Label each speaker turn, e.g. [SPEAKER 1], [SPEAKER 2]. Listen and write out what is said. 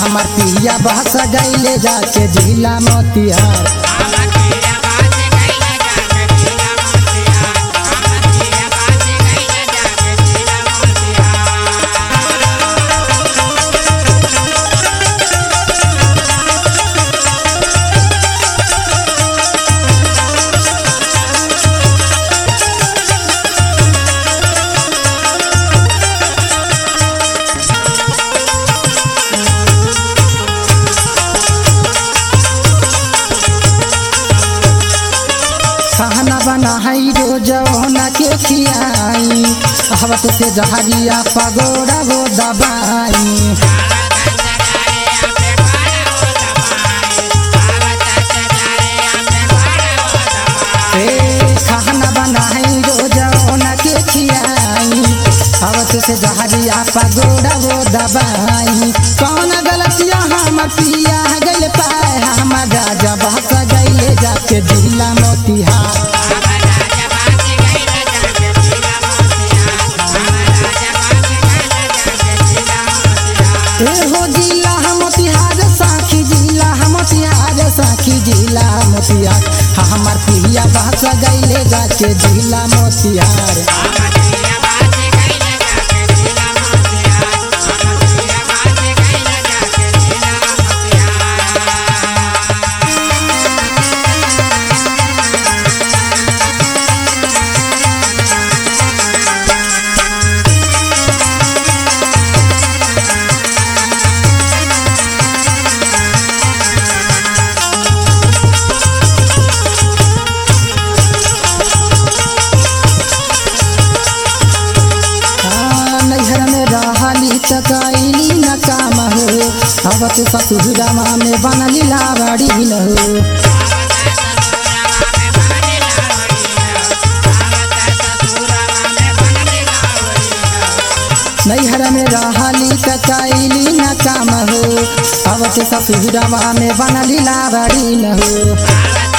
[SPEAKER 1] हमार पिया बस गईले जाके जिला मोतिहार। खाना बनाई रोजौना के खियाई हवत से जहरिया पगोड़ा वो दबाई। खाना बनाई रोजौना के खियाई हवत से जहरिया पगोड़ा वो दबाई। कौन गलतिया हमर पिया गइल पाए हमर राजा बस गइले जाके जिला मोतिहार। हो जिला मोतिहार साखी जिला मोतिहार साखी जिला मोतिहार हमार पिया बस गइले जाके जिला मोतिहार। चकैली न काम हो हवत ससुरामा में बनली लावड़ी न हो। नैहर में रहली चकैली न काम हो हवत ससुरामा में बनली लावड़ी न हो।